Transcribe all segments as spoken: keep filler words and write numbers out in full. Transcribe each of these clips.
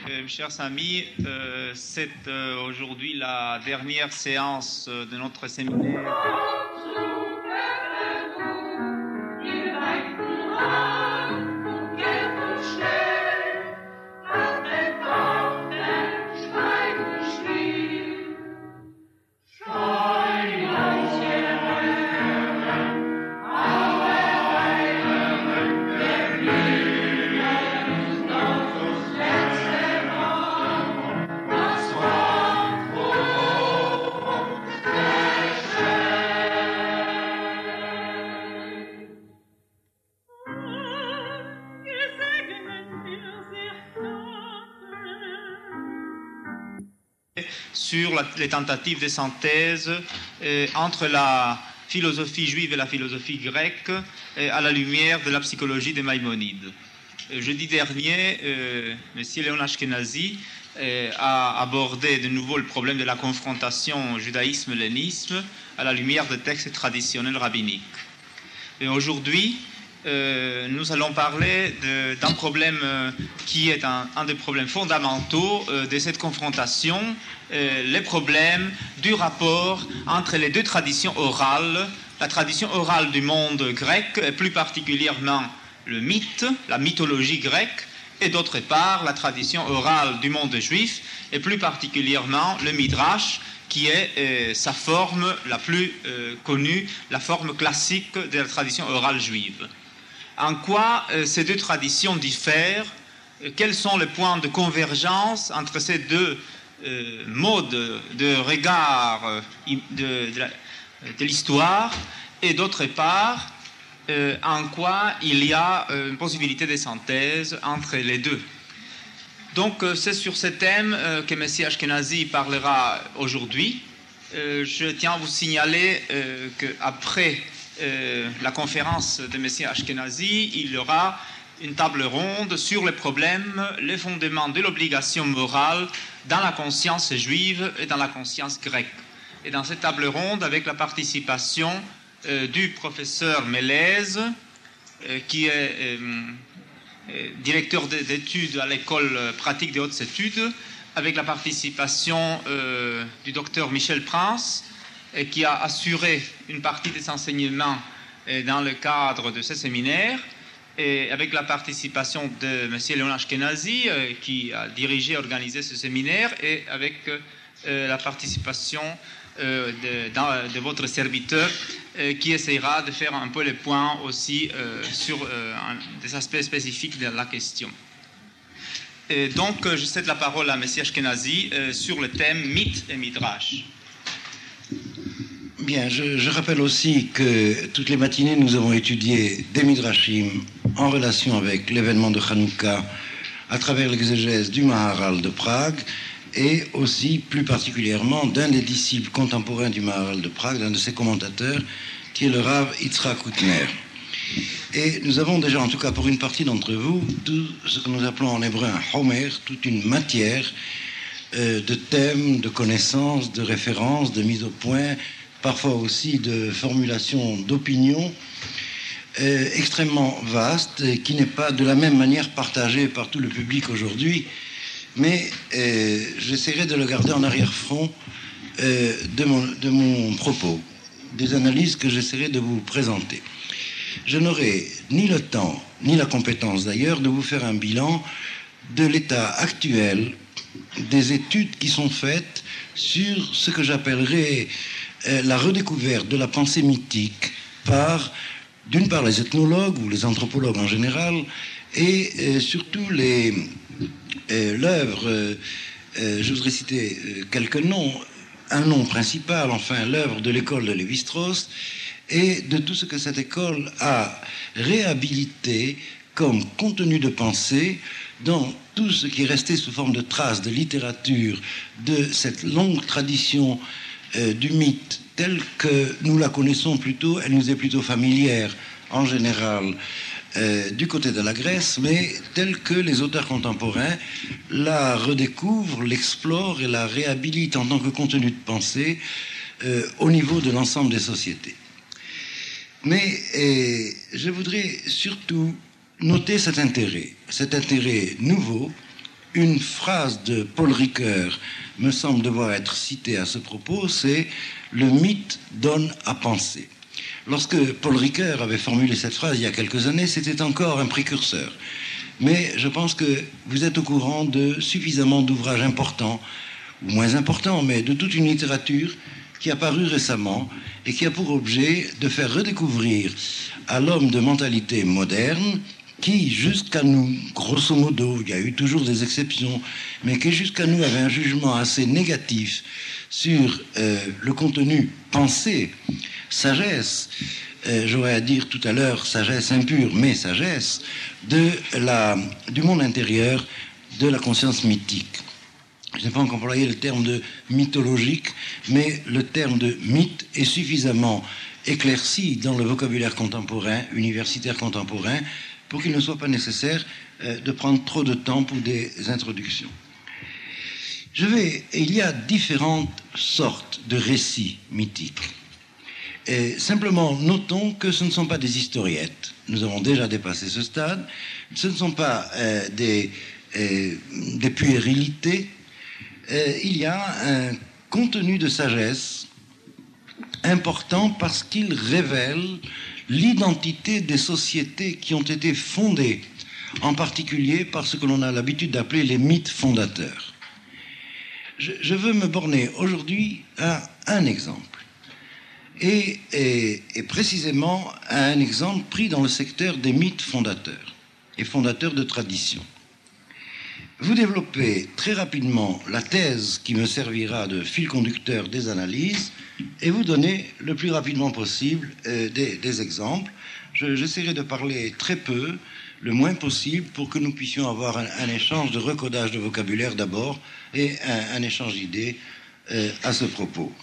Euh, chers amis, euh, c'est euh, aujourd'hui la dernière séance de notre séminaire. Sur la, les tentatives de synthèse euh, entre la philosophie juive et la philosophie grecque euh, à la lumière de la psychologie de Maïmonide. Euh, jeudi dernier, euh, M. Léon Ashkenazi euh, a abordé de nouveau le problème de la confrontation judaïsme-hellénisme à la lumière des textes traditionnels rabbiniques. Et aujourd'hui, Euh, nous allons parler de, d'un problème euh, qui est un, un des problèmes fondamentaux euh, de cette confrontation, euh, les problèmes du rapport entre les deux traditions orales, la tradition orale du monde grec, et plus particulièrement le mythe, la mythologie grecque, et d'autre part la tradition orale du monde juif, et plus particulièrement le midrash, qui est euh, sa forme la plus euh, connue, la forme classique de la tradition orale juive. En quoi euh, ces deux traditions diffèrent, euh, quels sont les points de convergence entre ces deux euh, modes de regard euh, de, de, la, de l'histoire, et d'autre part, euh, en quoi il y a euh, une possibilité de synthèse entre les deux. Donc euh, c'est sur ce thème euh, que M. Ashkenazi parlera aujourd'hui. Euh, je tiens à vous signaler euh, qu'après Euh, la conférence de M. Ashkenazi, il y aura une table ronde sur les problèmes, les fondements de l'obligation morale dans la conscience juive et dans la conscience grecque. Et dans cette table ronde, avec la participation euh, du professeur Mélèze, euh, qui est euh, euh, directeur d'études à l'école pratique des hautes études, avec la participation euh, du docteur Michel Prince, et qui a assuré une partie des enseignements dans le cadre de ce séminaire, et avec la participation de M. Léon Ashkenazi, qui a dirigé et organisé ce séminaire, et avec euh, la participation euh, de, de, de votre serviteur, euh, qui essaiera de faire un peu le point aussi euh, sur euh, un, des aspects spécifiques de la question. Et donc, je cède la parole à M. Ashkenazi euh, sur le thème mythe et midrash. Bien, je, je rappelle aussi que toutes les matinées, nous avons étudié des Midrashim en relation avec l'événement de Hanouka à travers l'exégèse du Maharal de Prague, et aussi plus particulièrement d'un des disciples contemporains du Maharal de Prague, d'un de ses commentateurs, qui est le Rav Yitzhak Hutner. Et nous avons déjà, en tout cas pour une partie d'entre vous, tout ce que nous appelons en hébreu un homer, toute une matière euh, de thèmes, de connaissances, de références, de mise au point, parfois aussi de formulation d'opinion euh, extrêmement vaste, et qui n'est pas de la même manière partagée par tout le public aujourd'hui, mais euh, j'essaierai de le garder en arrière-front euh, de, mon, de mon propos, des analyses que j'essaierai de vous présenter. Je n'aurai ni le temps, ni la compétence d'ailleurs, de vous faire un bilan de l'état actuel des études qui sont faites sur ce que j'appellerais la redécouverte de la pensée mythique par, d'une part, les ethnologues ou les anthropologues en général, et euh, surtout les, euh, l'œuvre, euh, euh, je voudrais citer euh, quelques noms, un nom principal, enfin, l'œuvre de l'école de Lévi-Strauss, et de tout ce que cette école a réhabilité comme contenu de pensée dans tout ce qui est resté sous forme de traces de littérature de cette longue tradition euh, du mythe telle que nous la connaissons plutôt, elle nous est plutôt familière en général euh, du côté de la Grèce, mais telle que les auteurs contemporains la redécouvrent, l'explorent et la réhabilitent en tant que contenu de pensée euh, au niveau de l'ensemble des sociétés. Mais euh, je voudrais surtout noter cet intérêt, cet intérêt nouveau une phrase de Paul Ricoeur me semble devoir être citée à ce propos, c'est « Le mythe donne à penser ». Lorsque Paul Ricoeur avait formulé cette phrase il y a quelques années, c'était encore un précurseur. Mais je pense que vous êtes au courant de suffisamment d'ouvrages importants, ou moins importants, mais de toute une littérature qui a paru récemment et qui a pour objet de faire redécouvrir à l'homme de mentalité moderne, qui jusqu'à nous, grosso modo, il y a eu toujours des exceptions, mais qui jusqu'à nous avait un jugement assez négatif sur euh, le contenu pensé, sagesse, euh, j'aurais à dire tout à l'heure sagesse impure, mais sagesse, de la, du monde intérieur, de la conscience mythique. Je n'ai pas encore employé le terme de mythologique, mais le terme de mythe est suffisamment éclairci dans le vocabulaire contemporain, universitaire contemporain, pour qu'il ne soit pas nécessaire euh, de prendre trop de temps pour des introductions. Je vais, et il y a différentes sortes de récits mythiques. Et simplement, notons que ce ne sont pas des historiettes. Nous avons déjà dépassé ce stade. Ce ne sont pas euh, des, euh, des puérilités. Euh, il y a un contenu de sagesse important parce qu'il révèle l'identité des sociétés qui ont été fondées, en particulier par ce que l'on a l'habitude d'appeler les mythes fondateurs. Je, je veux me borner aujourd'hui à un exemple. Et, et, et précisément à un exemple pris dans le secteur des mythes fondateurs et fondateurs de tradition. Vous développez très rapidement la thèse qui me servira de fil conducteur des analyses et vous donnez le plus rapidement possible euh, des, des exemples. Je, j'essaierai de parler très peu, le moins possible, pour que nous puissions avoir un, un échange de recodage de vocabulaire d'abord et un, un échange d'idées euh, à ce propos.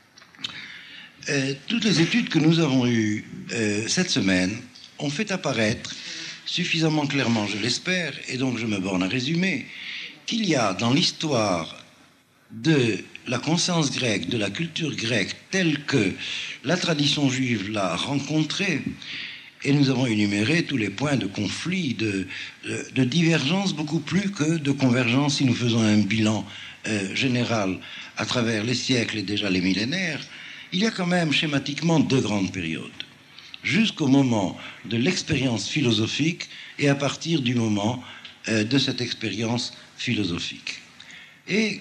Euh, toutes les études que nous avons eues euh, cette semaine ont fait apparaître suffisamment clairement, je l'espère, et donc je me borne à résumer, qu'il y a dans l'histoire de la conscience grecque, de la culture grecque, telle que la tradition juive l'a rencontrée, et nous avons énuméré tous les points de conflit, de, de, de divergence, beaucoup plus que de convergence si nous faisons un bilan euh, général à travers les siècles et déjà les millénaires. Il y a quand même schématiquement deux grandes périodes, jusqu'au moment de l'expérience philosophique et à partir du moment euh, de cette expérience philosophique. Et,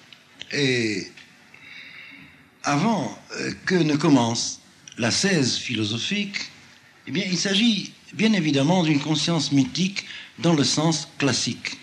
et avant euh, que ne commence la thèse philosophique, eh bien, il s'agit bien évidemment d'une conscience mythique dans le sens classique.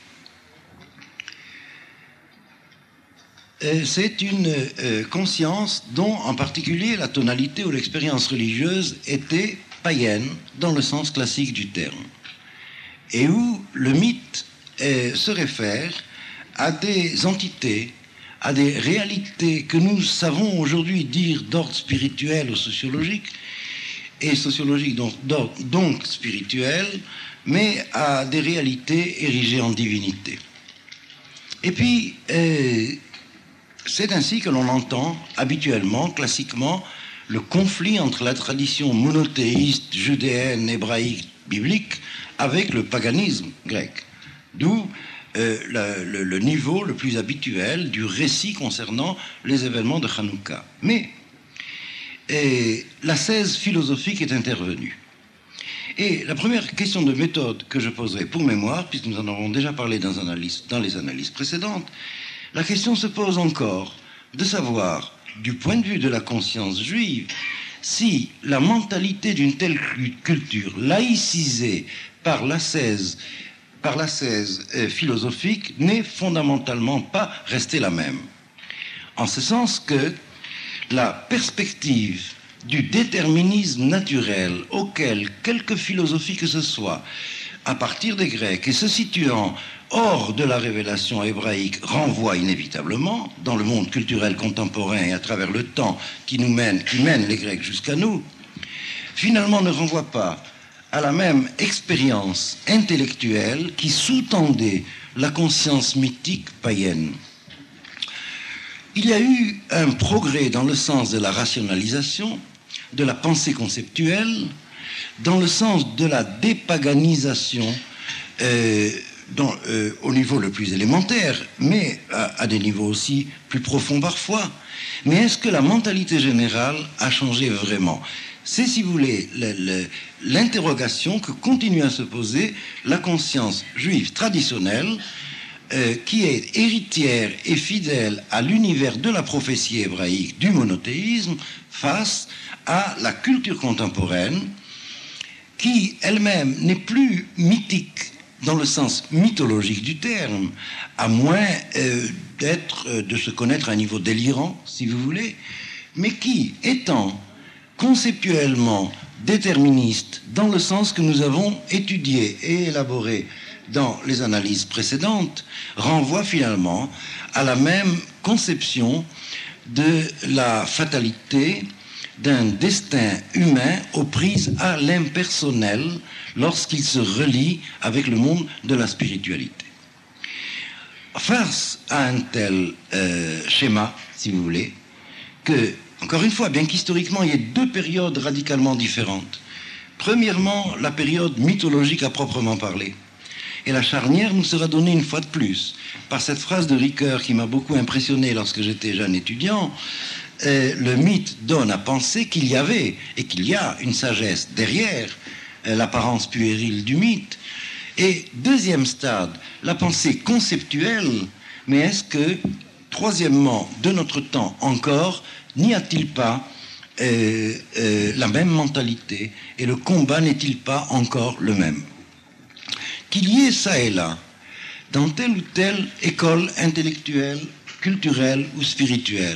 C'est une euh, conscience dont, en particulier, la tonalité ou l'expérience religieuse était païenne, dans le sens classique du terme, et où le mythe euh, se réfère à des entités, à des réalités que nous savons aujourd'hui dire d'ordre spirituel ou sociologique, et sociologique donc, donc spirituel, mais à des réalités érigées en divinité. Et puis, euh, c'est ainsi que l'on entend habituellement, classiquement, le conflit entre la tradition monothéiste, judéenne, hébraïque, biblique, avec le paganisme grec. D'où euh, le, le, le niveau le plus habituel du récit concernant les événements de Hanouka. Mais et, la thèse philosophique est intervenue. Et la première question de méthode que je poserai pour mémoire, puisque nous en avons déjà parlé dans, analyse, dans les analyses précédentes, la question se pose encore de savoir, du point de vue de la conscience juive, si la mentalité d'une telle culture laïcisée par l'ascèse, par l'ascèse euh, philosophique n'est fondamentalement pas restée la même. En ce sens que la perspective du déterminisme naturel auquel quelque philosophie que ce soit, à partir des Grecs et se situant hors de la révélation hébraïque, renvoie inévitablement, dans le monde culturel contemporain et à travers le temps qui nous mène, qui mène les Grecs jusqu'à nous, finalement ne renvoie pas à la même expérience intellectuelle qui sous-tendait la conscience mythique païenne. Il y a eu un progrès dans le sens de la rationalisation, de la pensée conceptuelle, dans le sens de la dépaganisation euh, dans, euh, au niveau le plus élémentaire, mais à, à des niveaux aussi plus profonds parfois. Mais est-ce que la mentalité générale a changé vraiment? C'est, si vous voulez, le, le, l'interrogation que continue à se poser la conscience juive traditionnelle, euh, qui est héritière et fidèle à l'univers de la prophétie hébraïque, du monothéisme, face à la culture contemporaine, qui elle-même n'est plus mythique dans le sens mythologique du terme, à moins euh, d'être, euh, de se connaître à un niveau délirant, si vous voulez, mais qui, étant conceptuellement déterministe dans le sens que nous avons étudié et élaboré dans les analyses précédentes, renvoie finalement à la même conception de la fatalité d'un destin humain aux prises à l'impersonnel lorsqu'il se relie avec le monde de la spiritualité. Face à un tel euh, schéma, si vous voulez, que, encore une fois, bien qu'historiquement il y ait deux périodes radicalement différentes. Premièrement, la période mythologique à proprement parler. Et la charnière nous sera donnée une fois de plus par cette phrase de Ricoeur qui m'a beaucoup impressionné lorsque j'étais jeune étudiant. Euh, le mythe donne à penser qu'il y avait et qu'il y a une sagesse derrière euh, l'apparence puérile du mythe. Et deuxième stade, la pensée conceptuelle. Mais est-ce que, troisièmement, de notre temps encore, n'y a-t-il pas euh, euh, la même mentalité et le combat n'est-il pas encore le même? Qu'il y ait ça et là, dans telle ou telle école intellectuelle, culturelle ou spirituelle,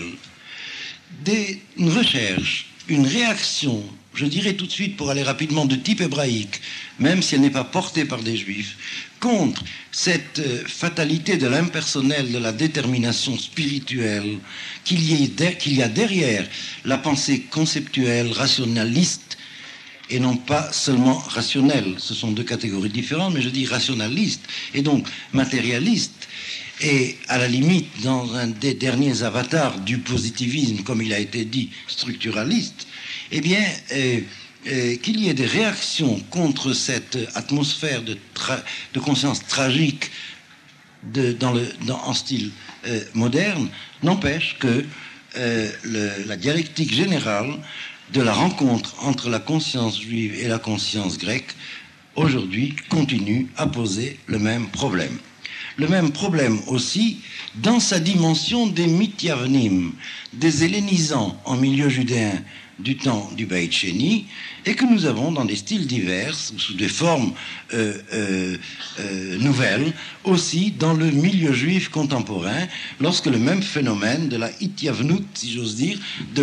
des, une recherche, une réaction, je dirais tout de suite pour aller rapidement, de type hébraïque, même si elle n'est pas portée par des juifs, contre cette euh, fatalité de l'impersonnel, de la détermination spirituelle, qu'il y ait de, qu'il y a derrière la pensée conceptuelle, rationaliste, et non pas seulement rationnelle. Ce sont deux catégories différentes, mais je dis rationaliste, et donc matérialiste, et à la limite, dans un des derniers avatars du positivisme, comme il a été dit, structuraliste, eh bien, euh, euh, qu'il y ait des réactions contre cette atmosphère de, tra- de conscience tragique de, dans le, dans, en style euh, moderne, n'empêche que euh, le, la dialectique générale de la rencontre entre la conscience juive et la conscience grecque, aujourd'hui, continue à poser le même problème. Le même problème aussi dans sa dimension des mithyavnim, des hellénisants en milieu judéen du temps du Beit Sheni, et que nous avons dans des styles divers, sous des formes euh, euh, euh, nouvelles, aussi dans le milieu juif contemporain, lorsque le même phénomène de la hityavnut, si j'ose dire, de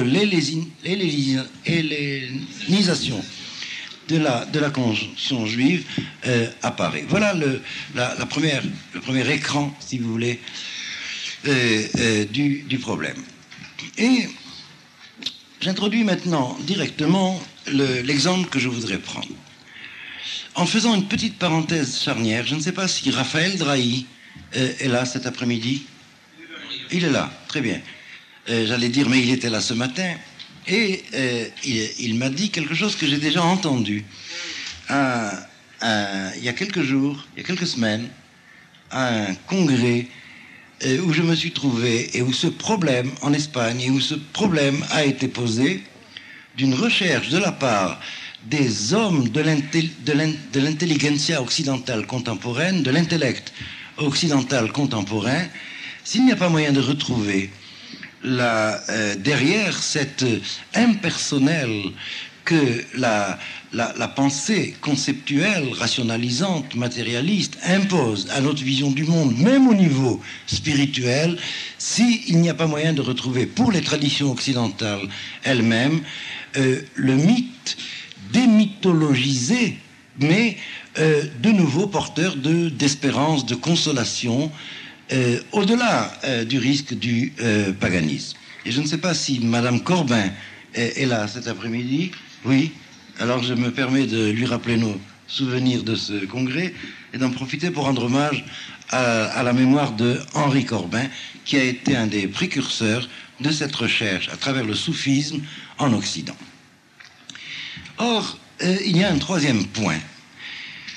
l'hellénisation de la, de la conscience juive euh, apparaît. Voilà le, la, la première, le premier écran, si vous voulez, euh, euh, du, du problème. Et j'introduis maintenant directement le, l'exemple que je voudrais prendre. En faisant une petite parenthèse charnière, je ne sais pas si Raphaël Drahi euh, est là cet après-midi. Il est là, très bien. Euh, j'allais dire, mais il était là ce matin. Et euh, il, il m'a dit quelque chose que j'ai déjà entendu. Un, un, il y a quelques jours, il y a quelques semaines, à un congrès euh, où je me suis trouvé et où ce problème, en Espagne, et où ce problème a été posé d'une recherche de la part des hommes de, l'intel, de, l'in, de l'intelligentsia occidentale contemporaine, de l'intellect occidental contemporain, s'il n'y a pas moyen de retrouver La, euh, derrière cette impersonnelle que la, la, la pensée conceptuelle, rationalisante, matérialiste impose à notre vision du monde, même au niveau spirituel, s'il n'y a pas moyen de retrouver pour les traditions occidentales elles-mêmes euh, le mythe démythologisé, mais euh, de nouveau porteur de, d'espérance, de consolation, Euh, au-delà euh, du risque du euh, paganisme. Et je ne sais pas si Madame Corbin est, est là cet après-midi. Oui. Alors je me permets de lui rappeler nos souvenirs de ce congrès et d'en profiter pour rendre hommage à, à la mémoire de Henri Corbin, qui a été un des précurseurs de cette recherche à travers le soufisme en Occident. Or, euh, il y a un troisième point.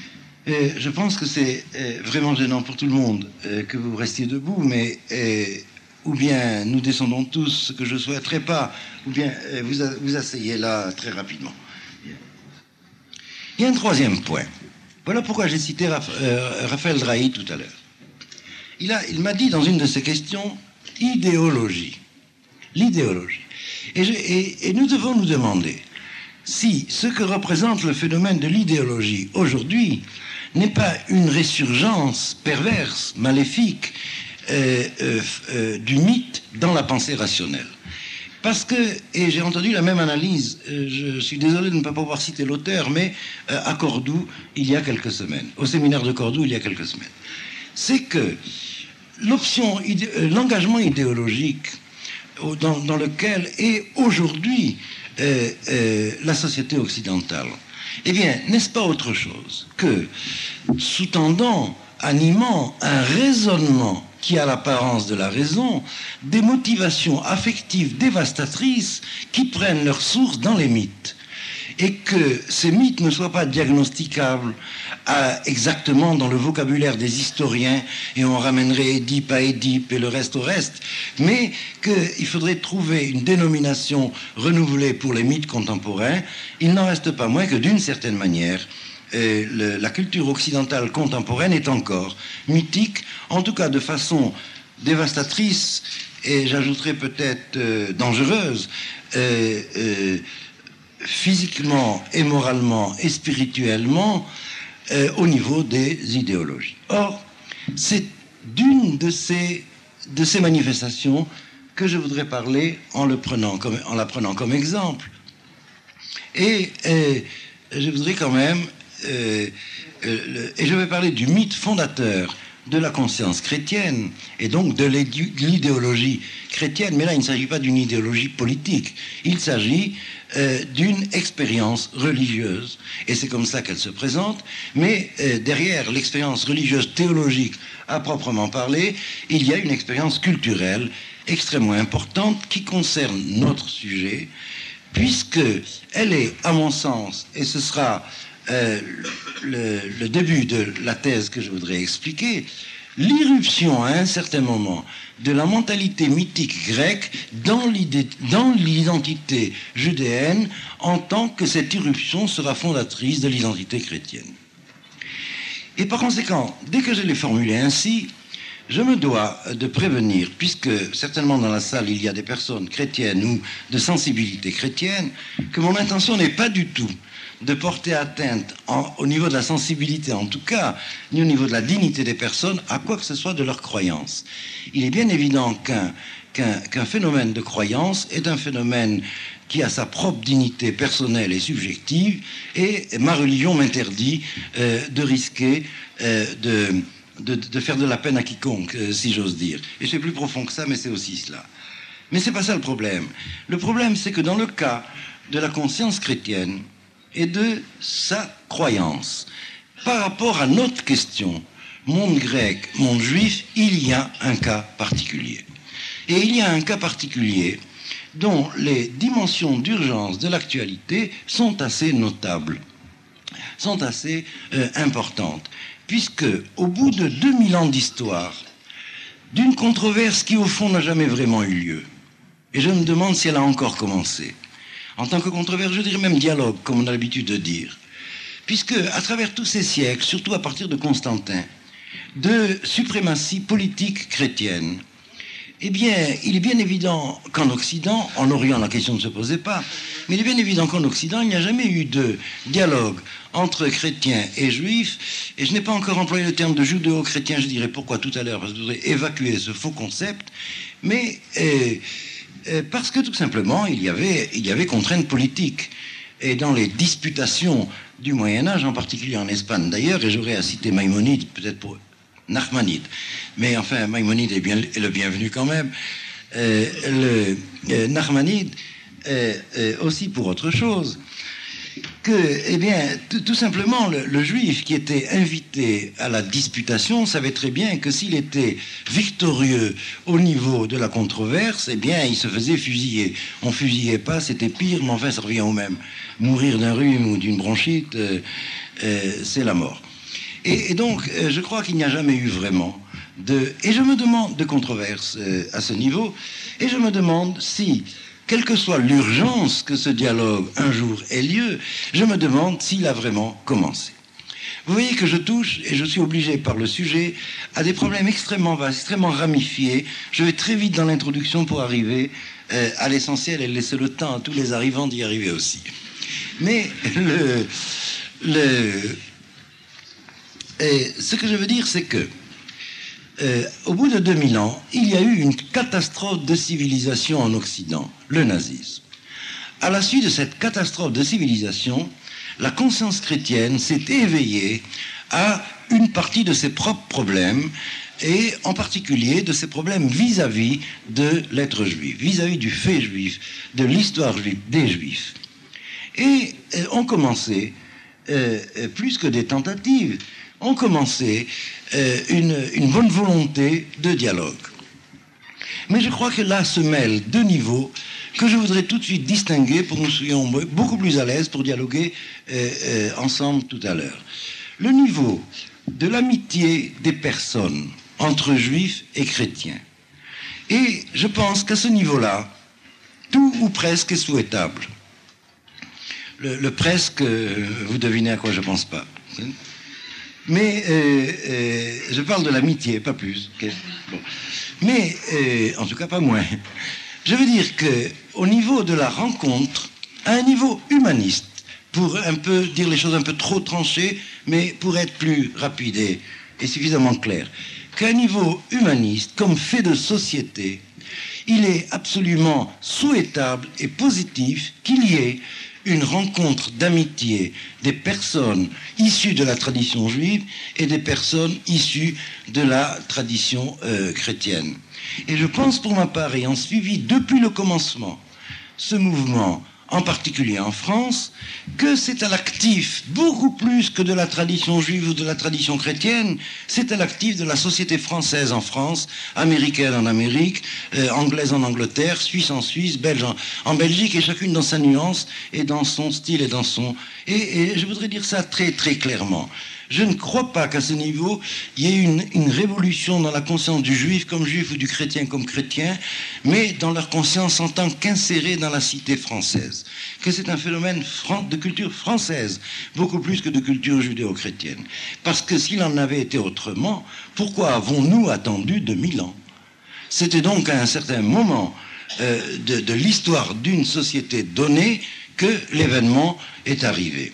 Et je pense que c'est euh, vraiment gênant pour tout le monde euh, que vous restiez debout, mais euh, ou bien nous descendons tous, ce que je ne souhaiterais pas, ou bien euh, vous, a, vous asseyez là très rapidement. Il y a un troisième point. Voilà pourquoi j'ai cité Raph, euh, Raphaël Drahi tout à l'heure. Il, a, il m'a dit dans une de ses questions, idéologie. L'idéologie. Et, je, et, et nous devons nous demander si ce que représente le phénomène de l'idéologie aujourd'hui n'est pas une résurgence perverse, maléfique, euh, euh, euh, du mythe dans la pensée rationnelle. Parce que, et j'ai entendu la même analyse, euh, je suis désolé de ne pas pouvoir citer l'auteur, mais euh, à Cordoue, il y a quelques semaines, au séminaire de Cordoue, il y a quelques semaines, c'est que l'option, idé- euh, l'engagement idéologique dans, dans lequel est aujourd'hui euh, euh, la société occidentale, eh bien, n'est-ce pas autre chose que sous-tendant, animant un raisonnement qui a l'apparence de la raison, des motivations affectives dévastatrices qui prennent leur source dans les mythes, et que ces mythes ne soient pas diagnosticables à, exactement dans le vocabulaire des historiens, et on ramènerait Édipe à Édipe et le reste au reste, mais qu'il faudrait trouver une dénomination renouvelée pour les mythes contemporains. Il n'en reste pas moins que d'une certaine manière, euh, le, la culture occidentale contemporaine est encore mythique, en tout cas de façon dévastatrice, et j'ajouterais peut-être euh, dangereuse, euh, euh, physiquement et moralement et spirituellement euh, au niveau des idéologies. Or, c'est d'une de ces, de ces manifestations que je voudrais parler en, le prenant comme, en la prenant comme exemple. Et euh, je voudrais quand même, euh, euh, le, et je vais parler du mythe fondateur de la conscience chrétienne, et donc de l'idéologie chrétienne, mais là il ne s'agit pas d'une idéologie politique, il s'agit euh, d'une expérience religieuse, et c'est comme ça qu'elle se présente, mais euh, derrière l'expérience religieuse théologique à proprement parler, il y a une expérience culturelle extrêmement importante qui concerne notre sujet, puisque elle est, à mon sens, et ce sera Euh, le, le début de la thèse que je voudrais expliquer, l'irruption à un certain moment de la mentalité mythique grecque dans l'idée, dans l'identité judéenne, en tant que cette irruption sera fondatrice de l'identité chrétienne. Et par conséquent, dès que je l'ai formulé ainsi, je me dois de prévenir, puisque certainement dans la salle il y a des personnes chrétiennes ou de sensibilité chrétienne, que mon intention n'est pas du tout de porter atteinte en, au niveau de la sensibilité en tout cas, ni au niveau de la dignité des personnes, à quoi que ce soit de leur croyance. Il est bien évident qu'un, qu'un, qu'un phénomène de croyance est un phénomène qui a sa propre dignité personnelle et subjective, et ma religion m'interdit euh, de risquer euh, de, de, de faire de la peine à quiconque, euh, si j'ose dire. Et c'est plus profond que ça, mais c'est aussi cela. Mais c'est pas ça le problème. Le problème, c'est que dans le cas de la conscience chrétienne, et de sa croyance. Par rapport à notre question, monde grec, monde juif, il y a un cas particulier. Et il y a un cas particulier dont les dimensions d'urgence de l'actualité sont assez notables, sont assez euh, importantes, puisque au bout de deux mille ans d'histoire, d'une controverse qui au fond n'a jamais vraiment eu lieu, et je me demande si elle a encore commencé, en tant que controverse, je dirais même dialogue, comme on a l'habitude de dire. Puisque, à travers tous ces siècles, surtout à partir de Constantin, de suprématie politique chrétienne, eh bien, il est bien évident qu'en Occident, en Orient, la question ne se posait pas, mais il est bien évident qu'en Occident, il n'y a jamais eu de dialogue entre chrétiens et juifs, et je n'ai pas encore employé le terme de judéo-chrétien, je dirais pourquoi tout à l'heure, parce que je voudrais évacuer ce faux concept, mais... Euh, Parce que tout simplement, il y avait, il y avait contraintes politiques. Et dans les disputations du Moyen-Âge, en particulier en Espagne d'ailleurs, et j'aurais à citer Maïmonide, peut-être pour Nachmanide, mais enfin, Maïmonide est, bien, est le bienvenu quand même, euh, le, euh, Nachmanide euh, euh, aussi pour autre chose, que, eh bien, tout simplement, le, le juif qui était invité à la disputation savait très bien que s'il était victorieux au niveau de la controverse, eh bien, il se faisait fusiller. On fusillait pas, c'était pire, mais enfin, ça revient au même. Mourir d'un rhume ou d'une bronchite, euh, euh, c'est la mort. Et, et donc, euh, je crois qu'il n'y a jamais eu vraiment de... Et je me demande de controverse euh, à ce niveau, et je me demande si, quelle que soit l'urgence que ce dialogue un jour ait lieu, je me demande s'il a vraiment commencé. Vous voyez que je touche, et je suis obligé par le sujet, à des problèmes extrêmement vastes, extrêmement ramifiés. Je vais très vite dans l'introduction pour arriver euh, à l'essentiel et laisser le temps à tous les arrivants d'y arriver aussi. Mais le, le, et ce que je veux dire, c'est que euh, au bout de deux mille ans, il y a eu une catastrophe de civilisation en Occident, le nazisme. À la suite de cette catastrophe de civilisation, la conscience chrétienne s'est éveillée à une partie de ses propres problèmes, et en particulier de ses problèmes vis-à-vis de l'être juif, vis-à-vis du fait juif, de l'histoire juive, des juifs. Et euh, ont commencé, euh, plus que des tentatives, ont commencé euh, une, une bonne volonté de dialogue. Mais je crois que là se mêlent deux niveaux que je voudrais tout de suite distinguer pour que nous soyons beaucoup plus à l'aise pour dialoguer euh, euh, ensemble tout à l'heure. Le niveau de l'amitié des personnes entre juifs et chrétiens. Et je pense qu'à ce niveau-là, tout ou presque est souhaitable. Le, le presque, euh, vous devinez à quoi je pense pas. Mais euh, euh, je parle de l'amitié, pas plus. Okay. Bon. Mais, euh, en tout cas, pas moins. Je veux dire qu'au niveau de la rencontre, à un niveau humaniste, pour un peu dire les choses un peu trop tranchées, mais pour être plus rapide et, et suffisamment clair, qu'à un niveau humaniste, comme fait de société, il est absolument souhaitable et positif qu'il y ait une rencontre d'amitié des personnes issues de la tradition juive et des personnes issues de la tradition euh, chrétienne. Et je pense pour ma part, ayant suivi depuis le commencement ce mouvement, en particulier en France, que c'est à l'actif, beaucoup plus que de la tradition juive ou de la tradition chrétienne, c'est à l'actif de la société française en France, américaine en Amérique, euh, anglaise en Angleterre, suisse en Suisse, belge en, en Belgique, et chacune dans sa nuance et dans son style et dans son... Et, et je voudrais dire ça très très clairement. Je ne crois pas qu'à ce niveau, il y ait une, une révolution dans la conscience du juif comme juif ou du chrétien comme chrétien, mais dans leur conscience en tant qu'insérés dans la cité française. Que c'est un phénomène de culture française, beaucoup plus que de culture judéo-chrétienne. Parce que s'il en avait été autrement, pourquoi avons-nous attendu deux mille ans? C'était donc à un certain moment euh, de, de l'histoire d'une société donnée que l'événement est arrivé.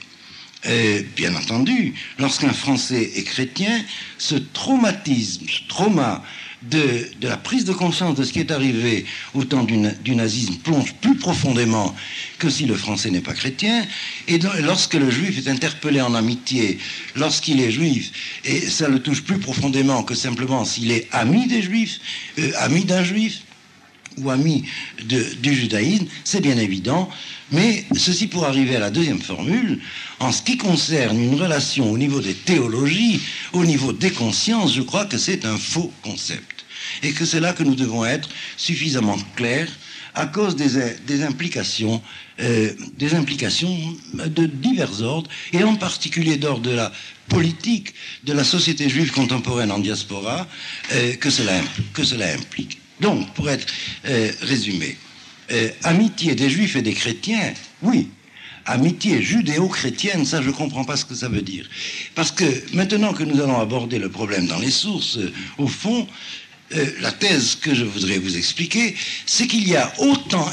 Et bien entendu, lorsqu'un Français est chrétien, ce traumatisme, ce trauma de, de la prise de conscience de ce qui est arrivé au temps du, du nazisme plonge plus profondément que si le Français n'est pas chrétien. Et donc, lorsque le juif est interpellé en amitié, lorsqu'il est juif, et ça le touche plus profondément que simplement s'il est ami des juifs, euh, ami d'un juif, ou ami de, du judaïsme, c'est bien évident, mais ceci pour arriver à la deuxième formule, en ce qui concerne une relation au niveau des théologies, au niveau des consciences, je crois que c'est un faux concept, et que c'est là que nous devons être suffisamment clairs à cause des, des implications, euh, des implications de divers ordres, et en particulier d'ordre de la politique de la société juive contemporaine en diaspora, euh, que cela, que cela implique. Donc, pour être euh, résumé, euh, amitié des juifs et des chrétiens, oui. Amitié judéo-chrétienne, ça je ne comprends pas ce que ça veut dire. Parce que maintenant que nous allons aborder le problème dans les sources, euh, au fond, euh, la thèse que je voudrais vous expliquer, c'est qu'il y a autant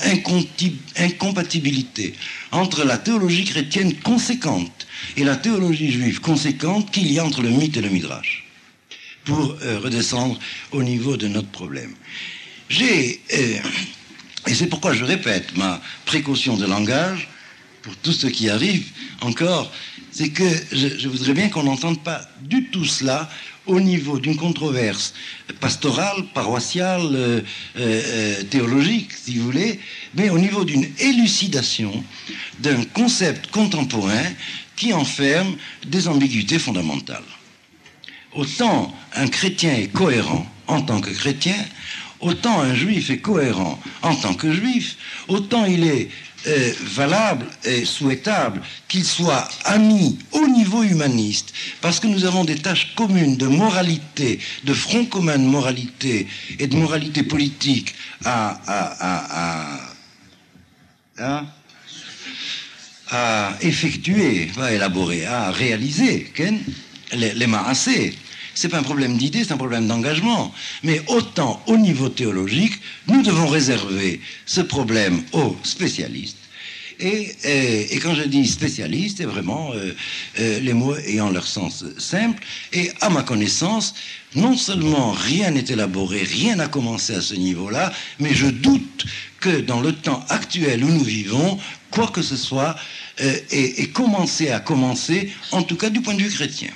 incompatibilité entre la théologie chrétienne conséquente et la théologie juive conséquente qu'il y a entre le mythe et le midrash, pour euh, redescendre au niveau de notre problème. J'ai, euh, et c'est pourquoi je répète ma précaution de langage, pour tout ce qui arrive encore, c'est que je, je voudrais bien qu'on n'entende pas du tout cela au niveau d'une controverse pastorale, paroissiale, euh, euh, théologique, si vous voulez, mais au niveau d'une élucidation d'un concept contemporain qui enferme des ambiguïtés fondamentales. Autant un chrétien est cohérent en tant que chrétien, autant un juif est cohérent en tant que juif, autant il est euh, valable et souhaitable qu'ils soient amis au niveau humaniste, parce que nous avons des tâches communes de moralité, de front commun de moralité et de moralité politique à, à, à, à, à, à effectuer, à élaborer, à réaliser, Ken, les, les maassés. C'est pas un problème d'idée, c'est un problème d'engagement. Mais autant au niveau théologique, nous devons réserver ce problème aux spécialistes. Et, et, et quand je dis spécialiste, c'est vraiment euh, euh, les mots ayant leur sens simple. Et à ma connaissance, non seulement rien n'est élaboré, rien n'a commencé à ce niveau-là, mais je doute que dans le temps actuel où nous vivons, quoi que ce soit euh, ait, ait commencé à commencer, en tout cas du point de vue chrétien.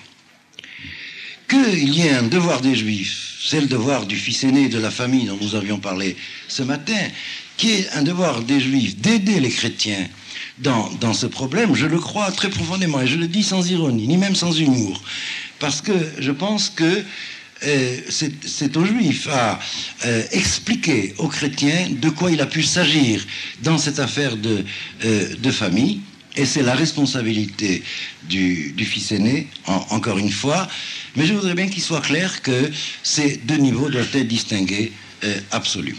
Qu'il y ait un devoir des Juifs, c'est le devoir du fils aîné de la famille dont nous avions parlé ce matin, qui est un devoir des Juifs d'aider les chrétiens dans, dans ce problème, je le crois très profondément, et je le dis sans ironie, ni même sans humour, parce que je pense que euh, c'est, c'est aux Juifs à euh, expliquer aux chrétiens de quoi il a pu s'agir dans cette affaire de, euh, de famille. Et c'est la responsabilité du, du fils aîné, en, encore une fois. Mais je voudrais bien qu'il soit clair que ces deux niveaux doivent être distingués euh, absolument.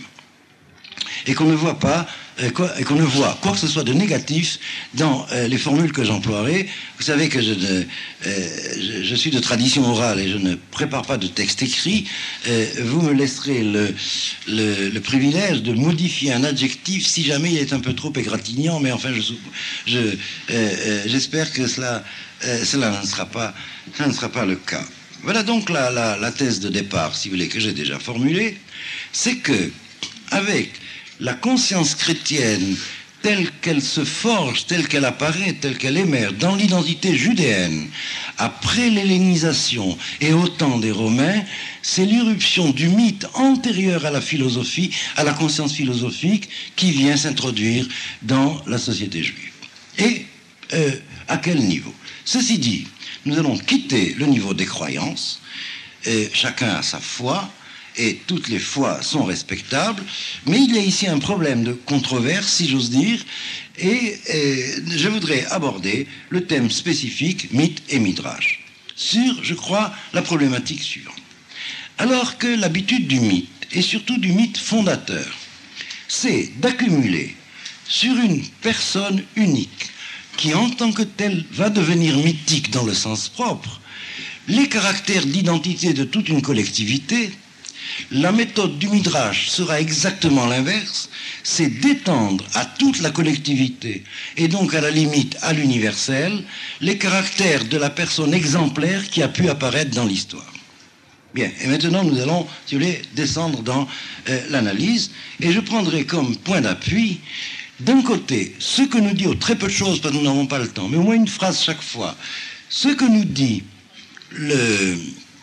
Et qu'on ne voit pas, euh, quoi, et qu'on ne voit quoi que ce soit de négatif dans euh, les formules que j'emploierai. Vous savez que je, ne, euh, je, je suis de tradition orale et je ne prépare pas de texte écrit. Euh, vous me laisserez le, le, le privilège de modifier un adjectif si jamais il est un peu trop égratignant, mais enfin, je, je, euh, euh, j'espère que cela, euh, cela ne sera pas, ça ne sera pas le cas. Voilà donc la, la, la thèse de départ, si vous voulez, que j'ai déjà formulée, c'est que, avec la conscience chrétienne telle qu'elle se forge, telle qu'elle apparaît, telle qu'elle émerge dans l'identité judéenne, après l'hellénisation et au temps des Romains, c'est l'irruption du mythe antérieur à la philosophie, à la conscience philosophique, qui vient s'introduire dans la société juive. Et euh, à quel niveau? Ceci dit, nous allons quitter le niveau des croyances, et chacun a sa foi, et toutes les foi sont respectables, mais il y a ici un problème de controverse, si j'ose dire, et, et je voudrais aborder le thème spécifique mythe et midrash sur, je crois, la problématique suivante. Alors que l'habitude du mythe, et surtout du mythe fondateur, c'est d'accumuler sur une personne unique, qui en tant que telle va devenir mythique dans le sens propre, les caractères d'identité de toute une collectivité, la méthode du Midrash sera exactement l'inverse, c'est d'étendre à toute la collectivité, et donc à la limite à l'universel, les caractères de la personne exemplaire qui a pu apparaître dans l'histoire. Bien, et maintenant nous allons, si vous voulez, descendre dans euh, l'analyse, et je prendrai comme point d'appui, d'un côté, ce que nous dit, oh, très peu de choses parce que nous n'avons pas le temps, mais au moins une phrase chaque fois, ce que nous dit le...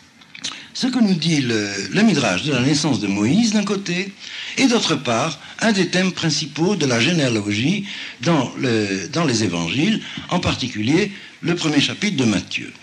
ce que nous dit le, le Midrash de la naissance de Moïse d'un côté, et d'autre part, un des thèmes principaux de la généalogie dans, le, dans les évangiles, en particulier le premier chapitre de Matthieu.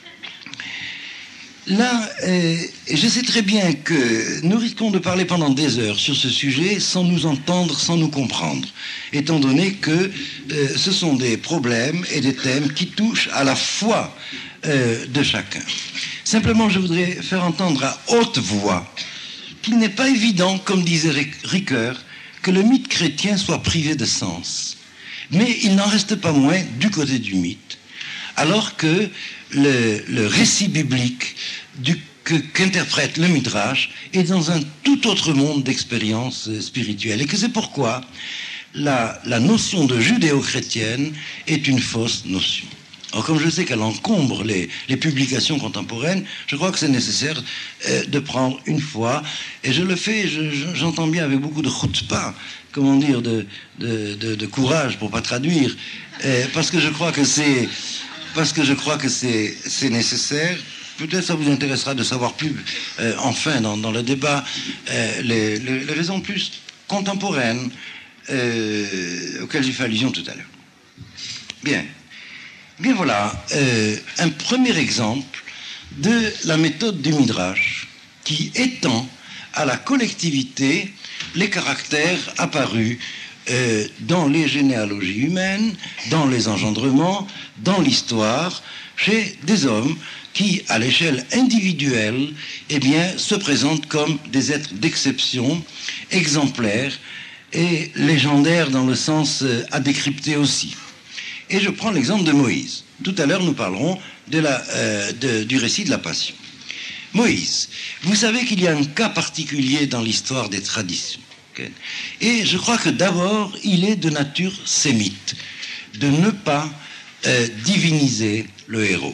Là, euh, je sais très bien que nous risquons de parler pendant des heures sur ce sujet sans nous entendre, sans nous comprendre, étant donné que euh, ce sont des problèmes et des thèmes qui touchent à la foi euh, de chacun. Simplement, je voudrais faire entendre à haute voix qu'il n'est pas évident, comme disait Ricoeur, que le mythe chrétien soit privé de sens. Mais il n'en reste pas moins du côté du mythe, alors que le, le récit biblique du, que, qu'interprète le Midrash est dans un tout autre monde d'expérience spirituelle. Et que c'est pourquoi la, la notion de judéo-chrétienne est une fausse notion. Alors, comme je sais qu'elle encombre les, les publications contemporaines, je crois que c'est nécessaire euh, de prendre une fois, et je le fais, je, je, j'entends bien avec beaucoup de chutzpah, comment dire, de, de, de, de courage pour pas traduire, euh, parce que je crois que c'est, parce que je crois que c'est, c'est nécessaire. Peut-être ça vous intéressera de savoir plus, euh, enfin, dans, dans le débat, euh, les, les, les raisons plus contemporaines euh, auxquelles j'ai fait allusion tout à l'heure. Bien. Bien voilà, euh, un premier exemple de la méthode du Midrash qui étend à la collectivité les caractères apparus euh, dans les généalogies humaines, dans les engendrements, dans l'histoire, chez des hommes qui, à l'échelle individuelle, eh bien, se présentent comme des êtres d'exception, exemplaires et légendaires dans le sens euh, à décrypter aussi. Et je prends l'exemple de Moïse. Tout à l'heure, nous parlerons de la, euh, de, du récit de la Passion. Moïse, vous savez qu'il y a un cas particulier dans l'histoire des traditions. Okay? Et je crois que d'abord, il est de nature sémite, de ne pas euh, diviniser le héros.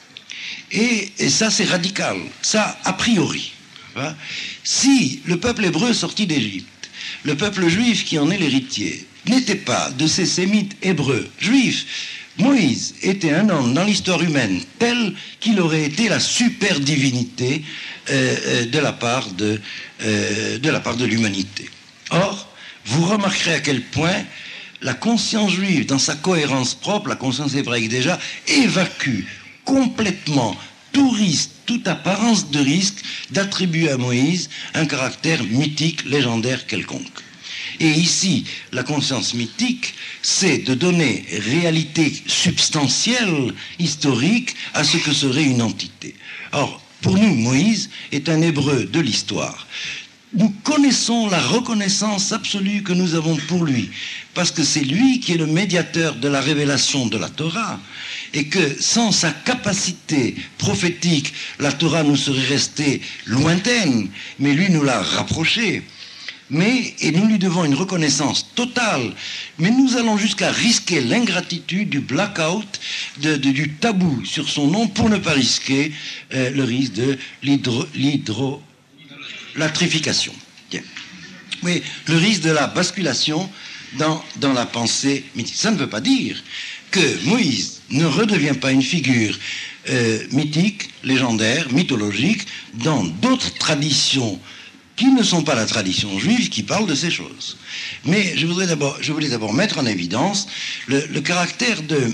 Et, et ça, c'est radical. Ça, a priori. Hein? Si le peuple hébreu sorti d'Égypte, le peuple juif qui en est l'héritier, n'était pas de ces sémites hébreux juifs, Moïse était un homme dans l'histoire humaine tel qu'il aurait été la super divinité euh, de la part de, euh, de la part de l'humanité. Or, vous remarquerez à quel point la conscience juive, dans sa cohérence propre, la conscience hébraïque déjà, évacue complètement tout risque, toute apparence de risque d'attribuer à Moïse un caractère mythique, légendaire quelconque. Et ici, la conscience mythique, c'est de donner réalité substantielle, historique, à ce que serait une entité. Or, pour nous, Moïse est un hébreu de l'histoire. Nous connaissons la reconnaissance absolue que nous avons pour lui, parce que c'est lui qui est le médiateur de la révélation de la Torah, et que sans sa capacité prophétique, la Torah nous serait restée lointaine, mais lui nous l'a rapprochée. Mais, et nous lui devons une reconnaissance totale, mais nous allons jusqu'à risquer l'ingratitude, du blackout, de, de, du tabou sur son nom, pour ne pas risquer euh, le risque de l'hydro, l'hydro, latrification. Bien. Oui, le risque de la basculation dans, dans la pensée mythique. Ça ne veut pas dire que Moïse ne redevient pas une figure euh, mythique, légendaire, mythologique, dans d'autres traditions qui ne sont pas la tradition juive, qui parlent de ces choses. Mais je voudrais d'abord, je voulais d'abord mettre en évidence le, le caractère de,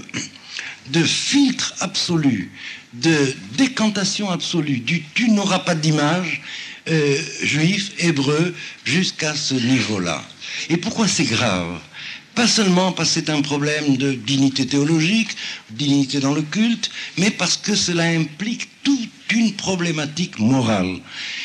de filtre absolu, de décantation absolue, du tu n'auras pas d'image euh, juif, hébreu, jusqu'à ce niveau-là. Et pourquoi c'est grave ? Pas seulement parce que c'est un problème de dignité théologique, dignité dans le culte, mais parce que cela implique toute une problématique morale.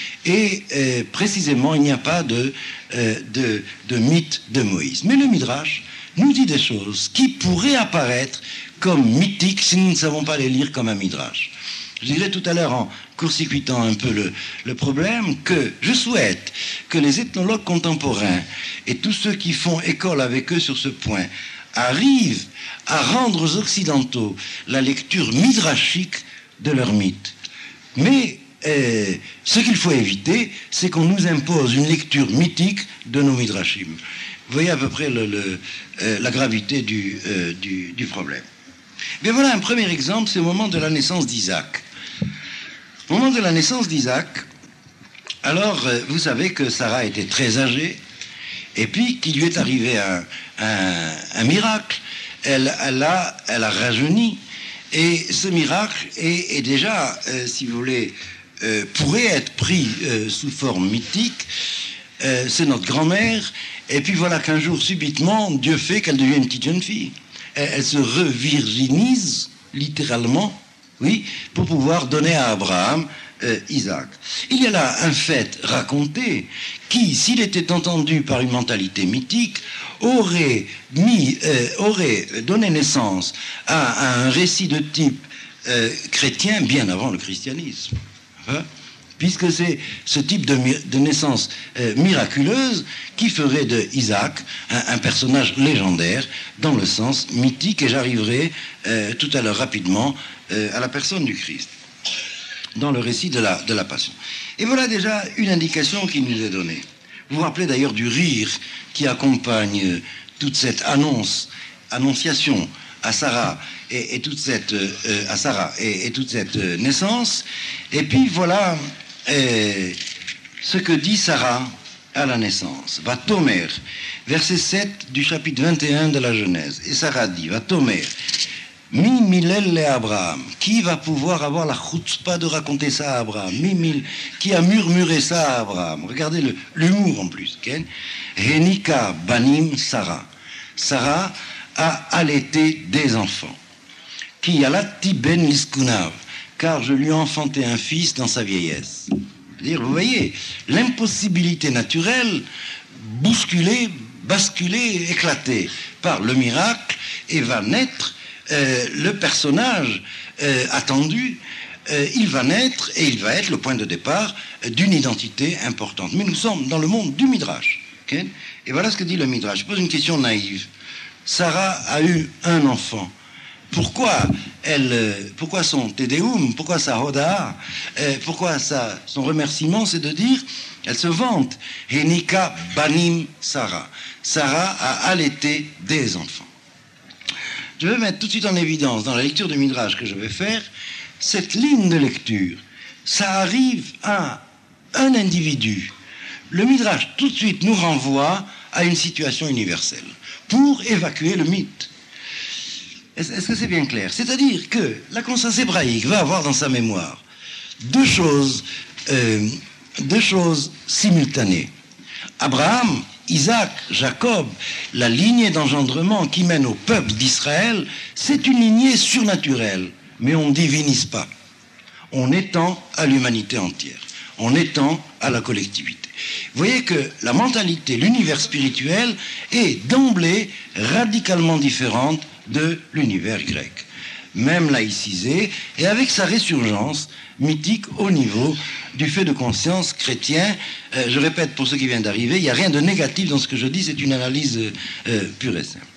Et euh, précisément, il n'y a pas de, euh, de, de mythe de Moïse. Mais le Midrash nous dit des choses qui pourraient apparaître comme mythiques si nous ne savons pas les lire comme un Midrash. Je dirais tout à l'heure, en court-circuitant un peu le, le problème, que je souhaite que les ethnologues contemporains et tous ceux qui font école avec eux sur ce point arrivent à rendre aux Occidentaux la lecture midrashique de leurs mythes. Mais Euh, ce qu'il faut éviter, c'est qu'on nous impose une lecture mythique de nos midrashim. Vous voyez à peu près le, le, euh, la gravité du, euh, du, du problème. Mais voilà un premier exemple, c'est au moment de la naissance d'Isaac. Au moment de la naissance d'Isaac, alors euh, vous savez que Sarah était très âgée, et puis qu'il lui est arrivé un, un, un miracle. Elle, elle, a, elle a rajeuni, et ce miracle est, est déjà, euh, si vous voulez, Euh, pourrait être pris euh, sous forme mythique. Euh, c'est notre grand-mère, et puis voilà qu'un jour subitement Dieu fait qu'elle devient une petite jeune fille. Elle, elle se revirginise littéralement, oui, pour pouvoir donner à Abraham euh, Isaac. Il y a là un fait raconté qui, s'il était entendu par une mentalité mythique, aurait mis, euh, aurait donné naissance à, à un récit de type euh, chrétien bien avant le christianisme. Hein, puisque c'est ce type de, de naissance euh, miraculeuse qui ferait de Isaac un, un personnage légendaire dans le sens mythique, et j'arriverai euh, tout à l'heure rapidement euh, à la personne du Christ dans le récit de la, de la Passion. Et voilà déjà une indication qui nous est donnée. Vous vous rappelez d'ailleurs du rire qui accompagne euh, toute cette annonce, annonciation à Sarah et, et toute cette euh, à Sarah et, et toute cette euh, naissance. Et puis voilà euh, ce que dit Sarah à la naissance. Va Tomer, verset sept du chapitre vingt et un de la Genèse. Et Sarah dit, va Tomer, Mi milel le Abraham. Qui va pouvoir avoir la chutzpah de raconter ça à Abraham? Mi mil. Qui a murmuré ça à Abraham? Regardez le, l'humour en plus. Okay? Henika banim Sarah. Sarah a allaité des enfants. Qui alati ben liskunav. Car je lui ai enfanté un fils dans sa vieillesse. C'est-à-dire, vous voyez, l'impossibilité naturelle bousculée, basculée, éclatée par le miracle, et va naître euh, le personnage euh, attendu. Euh, il va naître et il va être le point de départ d'une identité importante. Mais nous sommes dans le monde du Midrash. Okay? Et voilà ce que dit le Midrash. Je pose une question naïve. Sarah a eu un enfant. Pourquoi elle, pourquoi son Tédéum, pourquoi sa Hoda, euh, pourquoi sa, son remerciement, c'est de dire, elle se vante, Henika banim Sarah. Sarah a allaité des enfants. Je vais mettre tout de suite en évidence, dans la lecture du Midrash que je vais faire, cette ligne de lecture. Ça arrive à un individu. Le Midrash, tout de suite, nous renvoie à une situation universelle pour évacuer le mythe. Est-ce que c'est bien clair? C'est-à-dire que la conscience hébraïque va avoir dans sa mémoire deux choses, euh, deux choses simultanées. Abraham, Isaac, Jacob, la lignée d'engendrement qui mène au peuple d'Israël, c'est une lignée surnaturelle, mais on ne divinise pas. On étend à l'humanité entière, on étend à la collectivité. Vous voyez que la mentalité, l'univers spirituel est d'emblée radicalement différente de l'univers grec, même laïcisé, et avec sa résurgence mythique au niveau du fait de conscience chrétien. Euh, je répète pour ceux qui viennent d'arriver, il n'y a rien de négatif dans ce que je dis, c'est une analyse euh, pure et simple.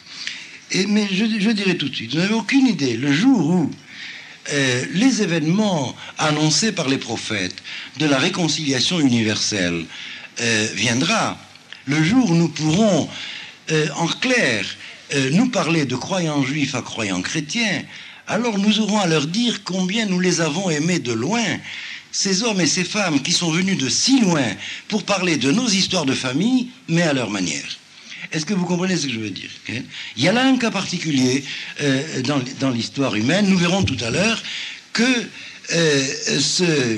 Et, mais je, je dirais tout de suite, vous n'avez aucune idée, le jour où euh, les événements annoncés par les prophètes de la réconciliation universelle euh, viendra, le jour où nous pourrons, euh, en clair, Euh, nous parler de croyants juifs à croyants chrétiens, alors nous aurons à leur dire combien nous les avons aimés de loin, ces hommes et ces femmes qui sont venus de si loin pour parler de nos histoires de famille, mais à leur manière. Est-ce que vous comprenez ce que je veux dire? Okay? Il y a là un cas particulier euh, dans, dans l'histoire humaine. Nous verrons tout à l'heure que euh, ce,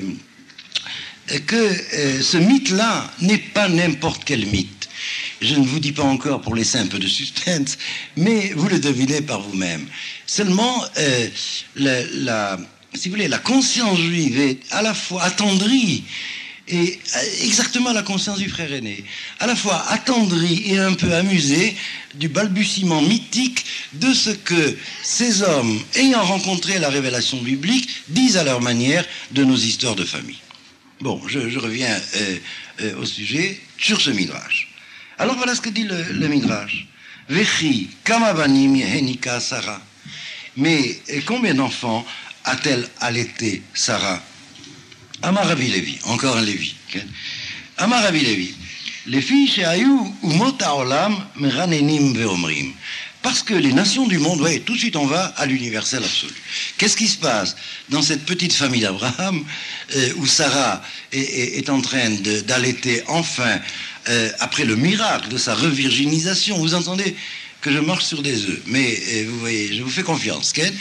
que euh, ce mythe-là n'est pas n'importe quel mythe. Je ne vous dis pas encore pour laisser un peu de suspense, mais vous le devinez par vous-même. Seulement, euh, la, la, si vous voulez, la conscience juive est à la fois attendrie, et exactement la conscience du frère aîné, à la fois attendrie et un peu amusée du balbutiement mythique de ce que ces hommes, ayant rencontré la révélation biblique, disent à leur manière de nos histoires de famille. Bon, je, je reviens euh, euh, au sujet sur ce midrash. Alors voilà ce que dit le, le Midrash. Vechi, kamabanim yehenika Sarah. Mais combien d'enfants a-t-elle allaité Sarah? Amar Ravi Levi, encore un Lévi. Okay? Amar Ravi Levi. Les filles chez Ayou umot haolam meranenim veomrim. Parce que les nations du monde, ouais, tout de suite on va à l'universel absolu. Qu'est-ce qui se passe dans cette petite famille d'Abraham euh, où Sarah est, est, est en train de, d'allaiter enfin euh, après le miracle de sa revirginisation? Vous entendez que je marche sur des œufs, mais euh, vous voyez, je vous fais confiance. Ken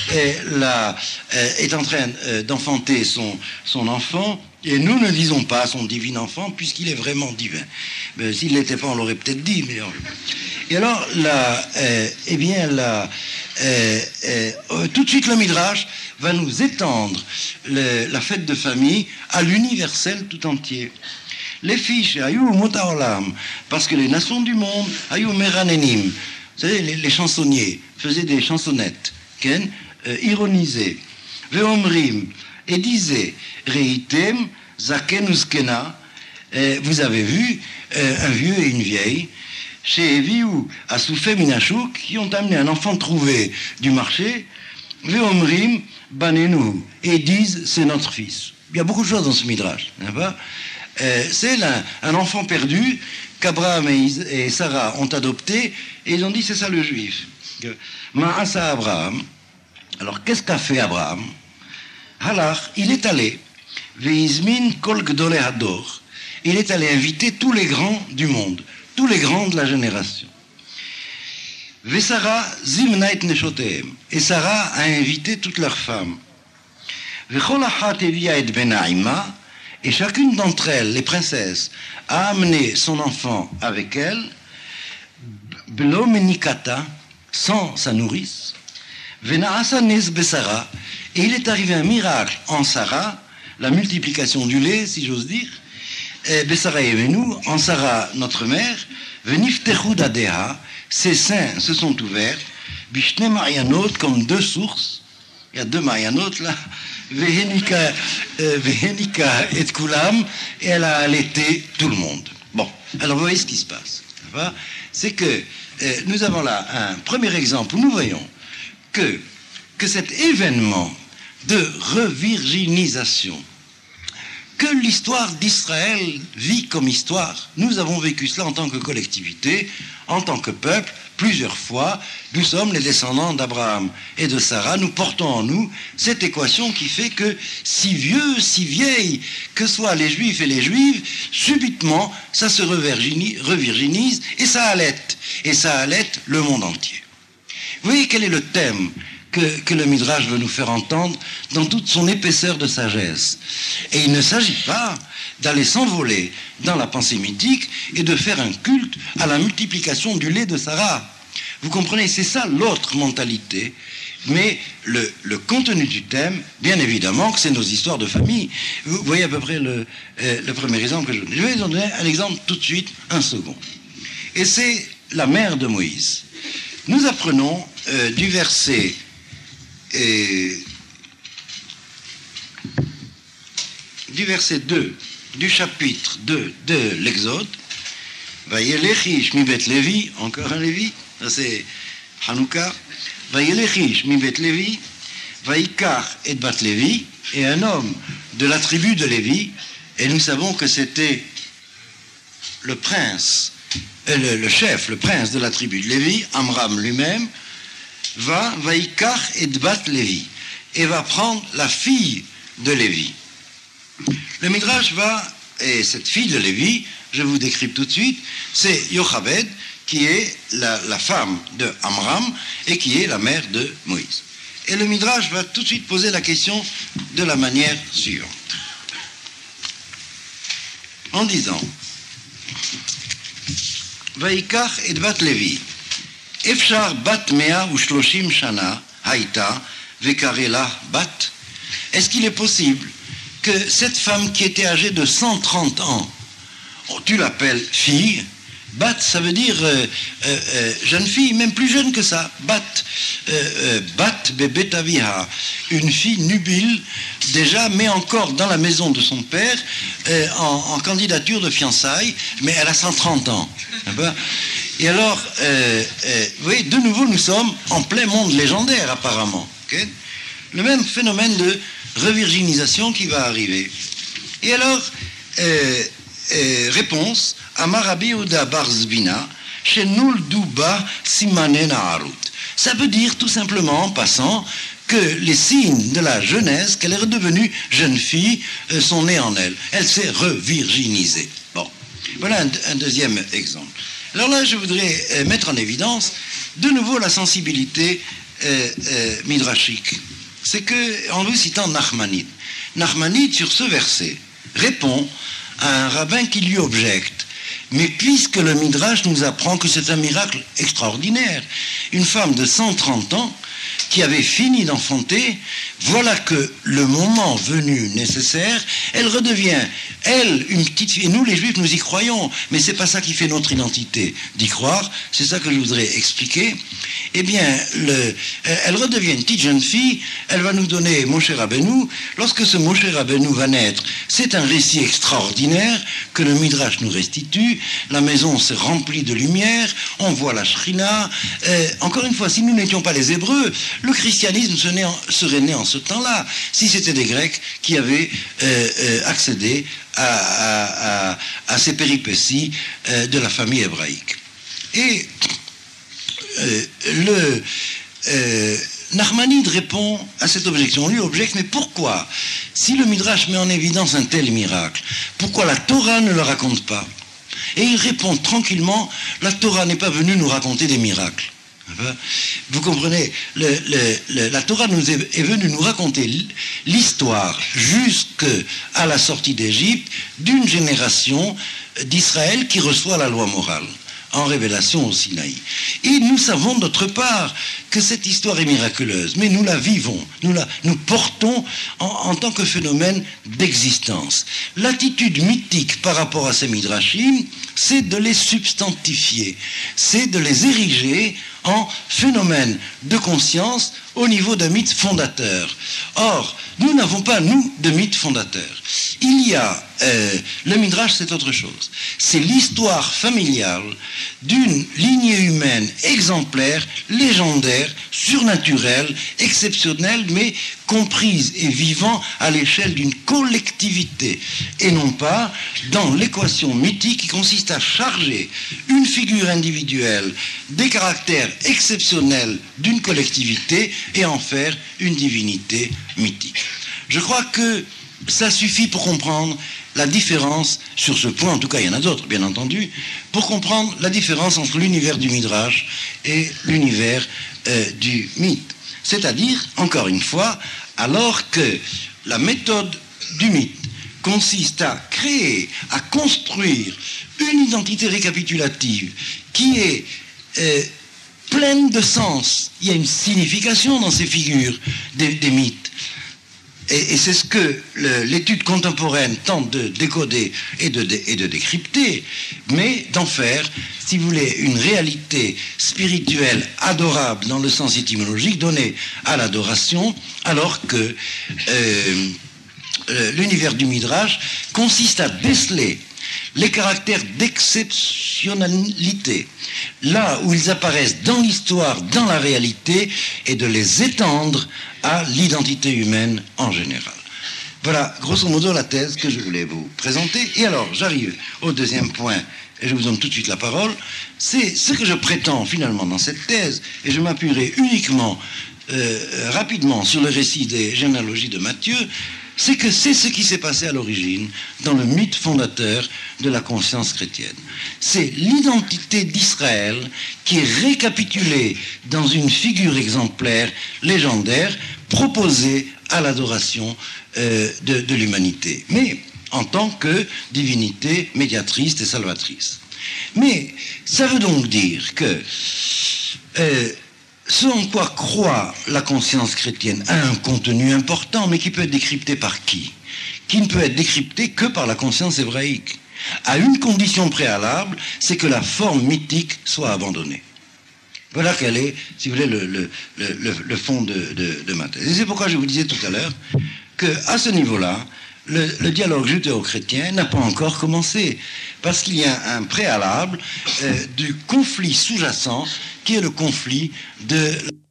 euh, est en train euh, d'enfanter son, son enfant, et nous ne disons pas son divin enfant puisqu'il est vraiment divin. Euh, s'il ne l'était pas, on l'aurait peut-être dit, mais... On... Et alors, là, euh, eh bien, là, euh, euh, tout de suite, le Midrash va nous étendre le, la fête de famille à l'universel tout entier. Les fiches, ayou motaolam, parce que les nations du monde, ayou meranenim, vous savez, les, les chansonniers faisaient des chansonnettes, ken, euh, ironisaient, veomrim, et disaient, reitem, zaken uskena, euh, vous avez vu euh, un vieux et une vieille, chez Eviou, à Soufé Minachouk, qui ont amené un enfant trouvé du marché, Veomrim, Banenu, et disent c'est notre fils. Il y a beaucoup de choses dans ce midrash, n'est-ce pas? euh, C'est là, un enfant perdu qu'Abraham et, et Sarah ont adopté, et ils ont dit c'est ça le juif. Ma'asa Abraham. Alors qu'est-ce qu'a fait Abraham? Alors, il est allé, Veizmin kol gdolei hador, il est allé inviter tous les grands du monde, tous les grands de la génération. Vesara zimna et neshotem. Et Sarah a invité toutes leurs femmes. Vechol achat evia et benaima. Et chacune d'entre elles, les princesses, a amené son enfant avec elle, belo menikata, sans sa nourrice. Venaasa nes besara. Et il est arrivé un miracle en Sarah, la multiplication du lait, si j'ose dire. Besara Evenu, en Sarah, notre mère, veniftechu dadeha, ses seins se sont ouverts, bishne marianot, comme deux sources, il y a deux marianot là, vehenika, euh, vehenika et kulam, et elle a allaité tout le monde. Bon, alors vous voyez ce qui se passe. C'est que euh, nous avons là un premier exemple où nous voyons que, que cet événement de revirginisation, que l'histoire d'Israël vit comme histoire. Nous avons vécu cela en tant que collectivité, en tant que peuple, plusieurs fois. Nous sommes les descendants d'Abraham et de Sarah. Nous portons en nous cette équation qui fait que, si vieux, si vieille que soient les Juifs et les Juives, subitement, ça se revirginise et ça allaite. Et ça allaite le monde entier. Vous voyez quel est le thème Que, que le Midrash veut nous faire entendre dans toute son épaisseur de sagesse. Et il ne s'agit pas d'aller s'envoler dans la pensée mythique et de faire un culte à la multiplication du lait de Sarah. Vous comprenez, c'est ça l'autre mentalité. Mais le, le contenu du thème, bien évidemment, que c'est nos histoires de famille. Vous voyez à peu près le, euh, le premier exemple que je donne. Je vais vous donner un exemple tout de suite, un second. Et c'est la mère de Moïse. Nous apprenons euh, du verset Et du verset deux du chapitre deux de l'Exode, Vayelechish mi bet Lévi, encore un Lévi, ça c'est Hanouka, Vayelechish mi bet Lévi, Vaikar et bat Lévi, et un homme de la tribu de Lévi, et nous savons que c'était le prince, euh, le, le chef, le prince de la tribu de Lévi, Amram lui-même, va, Vaikar et bat Lévi, et va prendre la fille de Lévi. Le Midrash va, et cette fille de Lévi, je vous décris tout de suite, c'est Yochebed, qui est la, la femme de Amram, et qui est la mère de Moïse. Et le Midrash va tout de suite poser la question de la manière suivante. En disant, Vaikar et bat Lévi, Efshar bat mea ou shloshim shana haïta vekarela bat. Est-ce qu'il est possible que cette femme qui était âgée de cent trente ans, oh, tu l'appelles fille, bat, ça veut dire euh, euh, euh, jeune fille, même plus jeune que ça, bat, euh, euh, bat bebetaviha, une fille nubile, déjà, mais encore dans la maison de son père, euh, en, en candidature de fiançailles, mais elle a cent trente ans. Et alors, euh, euh, vous voyez, de nouveau, nous sommes en plein monde légendaire, apparemment. Okay? Le même phénomène de revirginisation qui va arriver. Et alors, euh, euh, réponse, Amarabi Uda Barzbina, Shenul Duba Simanen Arut. Ça veut dire tout simplement, en passant, que les signes de la jeunesse, qu'elle est redevenue jeune fille, euh, sont nés en elle. Elle s'est revirginisée. Bon, voilà un, un deuxième exemple. Alors là, je voudrais euh, mettre en évidence de nouveau la sensibilité euh, euh, midrashique. C'est que, en vous citant Nachmanide, Nachmanide, sur ce verset, répond à un rabbin qui lui objecte. Mais puisque le Midrash nous apprend que c'est un miracle extraordinaire, une femme de cent trente ans qui avait fini d'enfanter, voilà que le moment venu nécessaire, elle redevient, elle, une petite fille. Et nous, les Juifs, nous y croyons, mais c'est pas ça qui fait notre identité, d'y croire. C'est ça que je voudrais expliquer. Eh bien, le, elle redevient une petite jeune fille, elle va nous donner Moshe Rabbeinu. Lorsque ce Moshe Rabbeinu va naître, c'est un récit extraordinaire que le Midrash nous restitue. La maison se remplit de lumière, on voit la Shrina. Euh, encore une fois, si nous n'étions pas les Hébreux, le christianisme serait né en ce temps-là, si c'était des Grecs qui avaient euh, euh, accédé à, à, à, à ces péripéties euh, de la famille hébraïque. Et euh, le euh, Nachmanide répond à cette objection. On lui objecte, mais pourquoi, si le Midrash met en évidence un tel miracle, pourquoi la Torah ne le raconte pas? Et il répond tranquillement, la Torah n'est pas venue nous raconter des miracles. Vous comprenez, le, le, le, la Torah nous est, est venue nous raconter l'histoire jusqu'à la sortie d'Égypte d'une génération d'Israël qui reçoit la loi morale en révélation au Sinaï. Et nous savons d'autre part que cette histoire est miraculeuse, mais nous la vivons, nous la nous portons en, en tant que phénomène d'existence. L'attitude mythique par rapport à ces midrashim, c'est de les substantifier, c'est de les ériger en phénomène de conscience au niveau d'un mythe fondateur. Or, nous n'avons pas, nous, de mythe fondateur. Il y a, euh, le Midrash, c'est autre chose. C'est l'histoire familiale d'une lignée humaine exemplaire, légendaire, surnaturelle, exceptionnelle, mais comprise et vivant à l'échelle d'une collectivité, et non pas dans l'équation mythique qui consiste à charger une figure individuelle des caractères exceptionnels d'une collectivité et en faire une divinité mythique. Je crois que ça suffit pour comprendre la différence, sur ce point, en tout cas il y en a d'autres bien entendu, pour comprendre la différence entre l'univers du Midrash et l'univers euh, du mythe. C'est-à-dire, encore une fois, alors que la méthode du mythe consiste à créer, à construire une identité récapitulative qui est euh, pleine de sens, il y a une signification dans ces figures des, des mythes. Et, et c'est ce que le, l'étude contemporaine tente de décoder et de, de, et de décrypter, mais d'en faire, si vous voulez, une réalité spirituelle adorable dans le sens étymologique donné à l'adoration, alors que euh, euh, l'univers du Midrash consiste à déceler les caractères d'exceptionnalité, là où ils apparaissent dans l'histoire, dans la réalité, et de les étendre à l'identité humaine en général. Voilà, grosso modo, la thèse que je voulais vous présenter. Et alors, j'arrive au deuxième point, et je vous donne tout de suite la parole. C'est ce que je prétends finalement dans cette thèse, et je m'appuierai uniquement, euh, rapidement, sur le récit des généalogies de Matthieu, c'est que c'est ce qui s'est passé à l'origine dans le mythe fondateur de la conscience chrétienne. C'est l'identité d'Israël qui est récapitulée dans une figure exemplaire, légendaire, proposée à l'adoration euh, de, de l'humanité, mais en tant que divinité médiatrice et salvatrice. Mais ça veut donc dire que euh, ce en quoi croit la conscience chrétienne a un contenu important, mais qui peut être décrypté par qui? Qui ne peut être décrypté que par la conscience hébraïque, à une condition préalable, c'est que la forme mythique soit abandonnée. Voilà quel est, si vous voulez, le, le, le, le fond de, de, de ma thèse. Et c'est pourquoi je vous disais tout à l'heure qu'à ce niveau-là, le, le dialogue judéo-chrétien n'a pas encore commencé, parce qu'il y a un préalable euh, du conflit sous-jacent qui est le conflit de